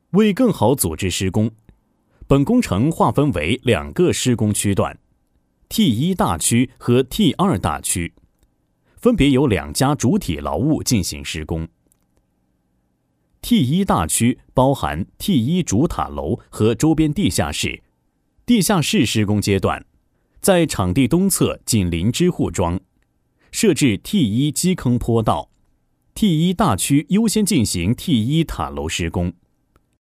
为更好组织施工，本工程划分为2个施工区段 T1 大区和 T2 大区，分别由2家主体劳务进行施工。T1 大区包含 T1 主塔楼和周边地下室。地下室施工阶段，在场地东侧紧邻支护桩，设置 T1 基坑坡道。T1 大区优先进行 T1 塔楼施工。